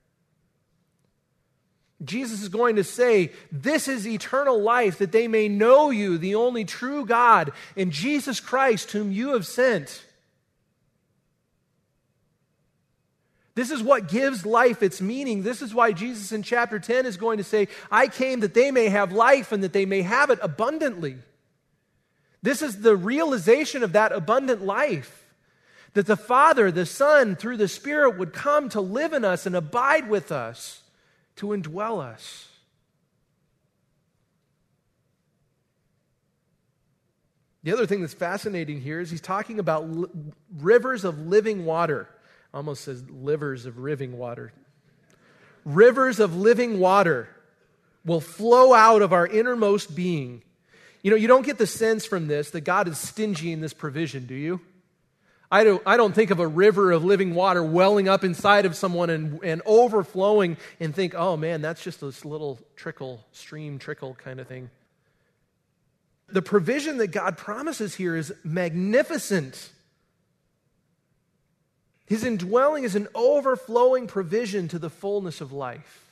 Jesus is going to say, this is eternal life, that they may know you, the only true God, and Jesus Christ, whom you have sent. This is what gives life its meaning. This is why Jesus in chapter ten is going to say, I came that they may have life and that they may have it abundantly. This is the realization of that abundant life, that the Father, the Son, through the Spirit would come to live in us and abide with us, to indwell us. The other thing that's fascinating here is he's talking about li- rivers of living water. Almost says livers of living water. Rivers of living water will flow out of our innermost being. You know, you don't get the sense from this that God is stingy in this provision, do you? I don't, I don't think of a river of living water welling up inside of someone and, and overflowing and think, oh man, that's just this little trickle, stream trickle kind of thing. The provision that God promises here is magnificent. His indwelling is an overflowing provision to the fullness of life.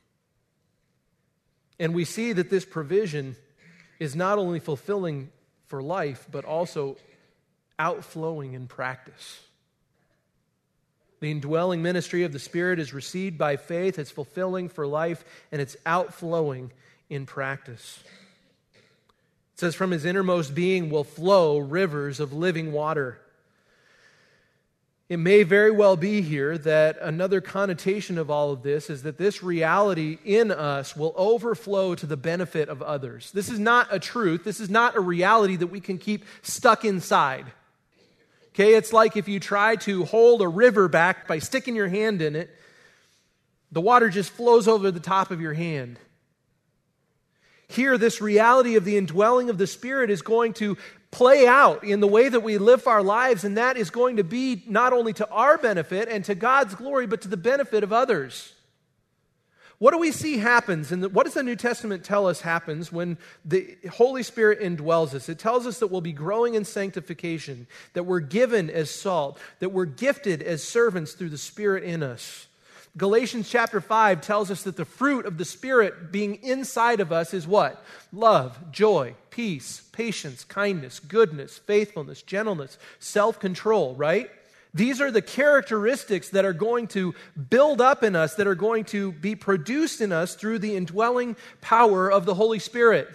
And we see that this provision is not only fulfilling for life, but also outflowing in practice. The indwelling ministry of the Spirit is received by faith, it's fulfilling for life, and it's outflowing in practice. It says, from his innermost being will flow rivers of living water. It may very well be here that another connotation of all of this is that this reality in us will overflow to the benefit of others. This is not a truth. This is not a reality that we can keep stuck inside. Okay, it's like if you try to hold a river back by sticking your hand in it, the water just flows over the top of your hand. Here, this reality of the indwelling of the Spirit is going to play out in the way that we live our lives, and that is going to be not only to our benefit and to God's glory, but to the benefit of others. What do we see happens, and what does the New Testament tell us happens when the Holy Spirit indwells us? It tells us that we'll be growing in sanctification, that we're given as salt, that we're gifted as servants through the Spirit in us. Galatians chapter five tells us that the fruit of the Spirit being inside of us is what? Love, joy, peace, patience, kindness, goodness, faithfulness, gentleness, self-control, right? These are the characteristics that are going to build up in us, that are going to be produced in us through the indwelling power of the Holy Spirit.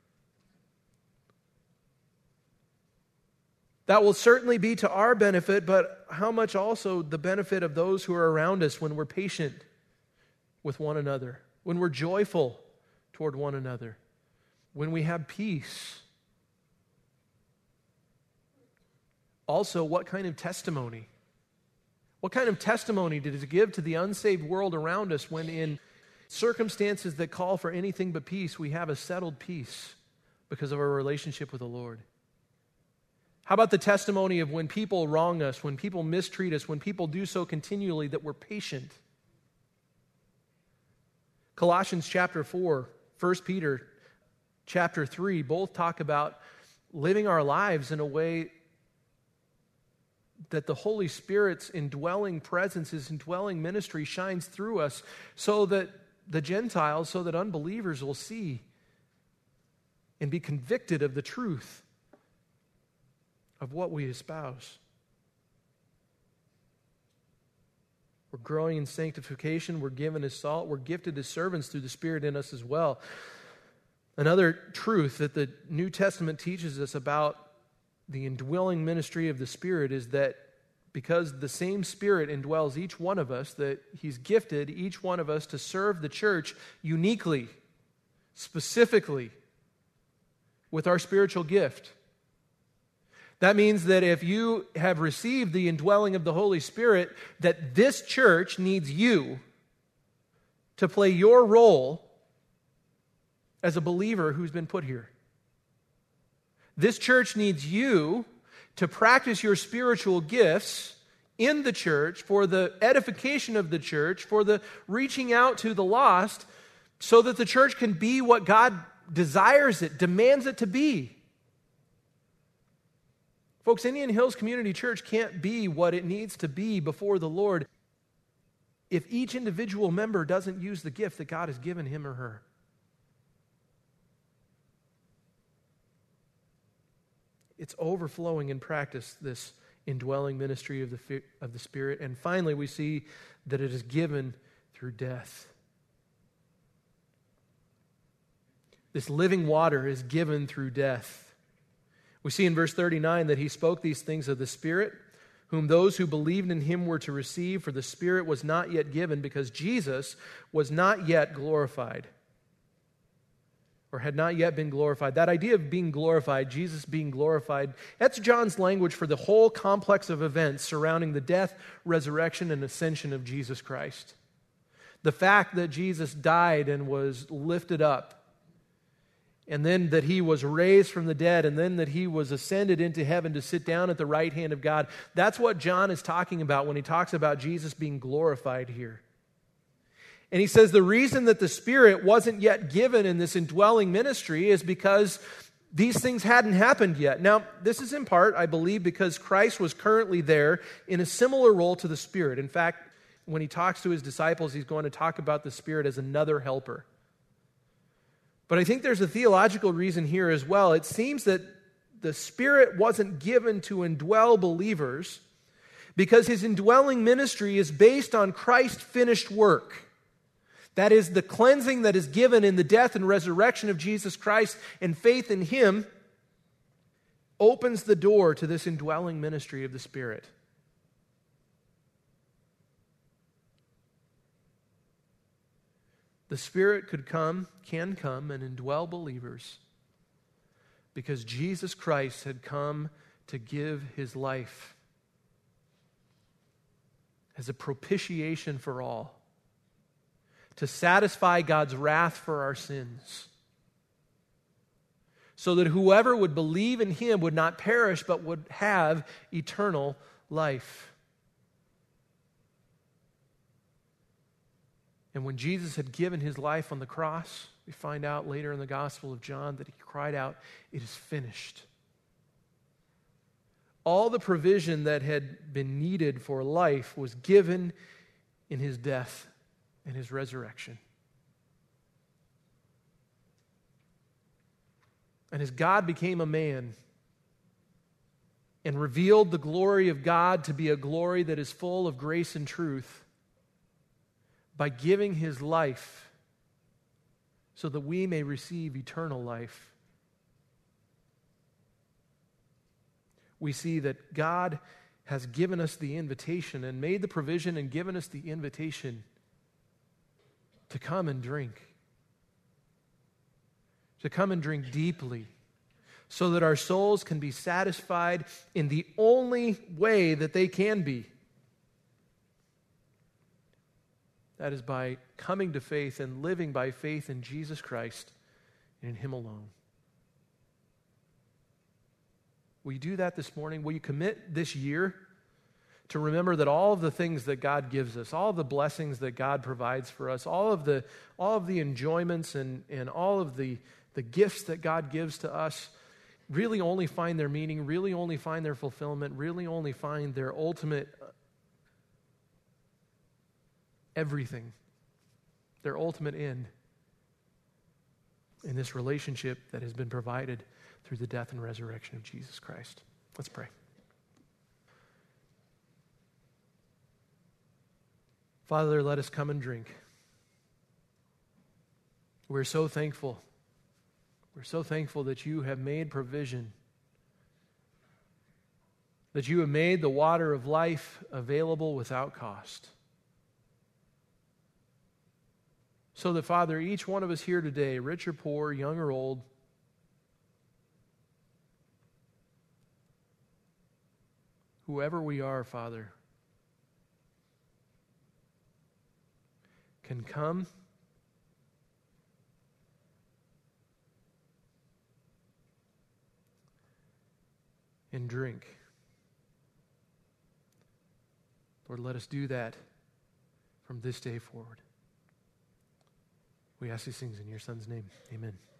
That will certainly be to our benefit, but how much also the benefit of those who are around us when we're patient with one another, when we're joyful toward one another, when we have peace. Also, what kind of testimony? What kind of testimony does it give to the unsaved world around us when in circumstances that call for anything but peace, we have a settled peace because of our relationship with the Lord. How about the testimony of when people wrong us, when people mistreat us, when people do so continually, that we're patient? Colossians chapter four, First Peter chapter three, both talk about living our lives in a way that the Holy Spirit's indwelling presence, His indwelling ministry shines through us so that the Gentiles, so that unbelievers will see and be convicted of the truth of what we espouse. We're growing in sanctification. We're given as salt. We're gifted as servants through the Spirit in us as well. Another truth that the New Testament teaches us about the indwelling ministry of the Spirit is that because the same Spirit indwells each one of us, that He's gifted each one of us to serve the church uniquely, specifically, with our spiritual gift. That means that if you have received the indwelling of the Holy Spirit, that this church needs you to play your role as a believer who's been put here. This church needs you to practice your spiritual gifts in the church for the edification of the church, for the reaching out to the lost, so that the church can be what God desires it, demands it to be. Folks, Indian Hills Community Church can't be what it needs to be before the Lord if each individual member doesn't use the gift that God has given him or her. It's overflowing in practice, this indwelling ministry of the, of the Spirit. And finally, we see that it is given through death. This living water is given through death. We see in verse thirty-nine that He spoke these things of the Spirit, whom those who believed in Him were to receive, for the Spirit was not yet given because Jesus was not yet glorified, or had not yet been glorified. That idea of being glorified, Jesus being glorified, that's John's language for the whole complex of events surrounding the death, resurrection, and ascension of Jesus Christ. The fact that Jesus died and was lifted up, and then that He was raised from the dead, and then that He was ascended into heaven to sit down at the right hand of God. That's what John is talking about when he talks about Jesus being glorified here. And he says the reason that the Spirit wasn't yet given in this indwelling ministry is because these things hadn't happened yet. Now, this is in part, I believe, because Christ was currently there in a similar role to the Spirit. In fact, when He talks to His disciples, He's going to talk about the Spirit as another helper. But I think there's a theological reason here as well. It seems that the Spirit wasn't given to indwell believers because His indwelling ministry is based on Christ's finished work. That is, the cleansing that is given in the death and resurrection of Jesus Christ and faith in Him opens the door to this indwelling ministry of the Spirit. The Spirit could come, can come, and indwell believers because Jesus Christ had come to give His life as a propitiation for all, to satisfy God's wrath for our sins, so that whoever would believe in Him would not perish but would have eternal life. And when Jesus had given His life on the cross, we find out later in the Gospel of John that He cried out, "It is finished." All the provision that had been needed for life was given in His death and His resurrection. And as God became a man and revealed the glory of God to be a glory that is full of grace and truth, by giving His life so that we may receive eternal life, we see that God has given us the invitation and made the provision and given us the invitation to come and drink. To come and drink deeply so that our souls can be satisfied in the only way that they can be. That is by coming to faith and living by faith in Jesus Christ and in Him alone. Will you do that this morning? Will you commit this year to remember that all of the things that God gives us, all of the blessings that God provides for us, all of the, all of the enjoyments and, and all of the, the gifts that God gives to us really only find their meaning, really only find their fulfillment, really only find their ultimate everything, their ultimate end in this relationship that has been provided through the death and resurrection of Jesus Christ. Let's pray. Father, let us come and drink. We're so thankful. We're so thankful that you have made provision, that you have made the water of life available without cost. So that, Father, each one of us here today, rich or poor, young or old, whoever we are, Father, can come and drink. Lord, let us do that from this day forward. We ask these things in your Son's name. Amen.